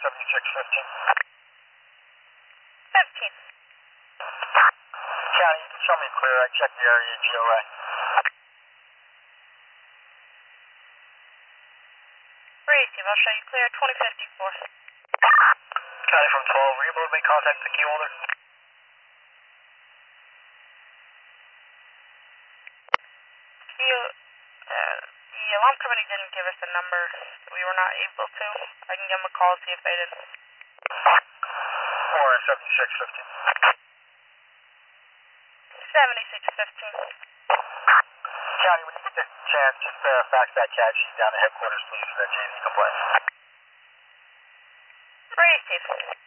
7615. 15. County, you can show me clear. I checked the area, GOA. Receive, I'll show you clear 2054. County from 12, were you able to make contact with the key holder? The alarm company didn't give us a number. We were not able to. I can give them a call and see if they did. Or 7615. 7615. County, when you get the chance, just fax that CAD sheet down to headquarters, please, for that JV complaint. Receive.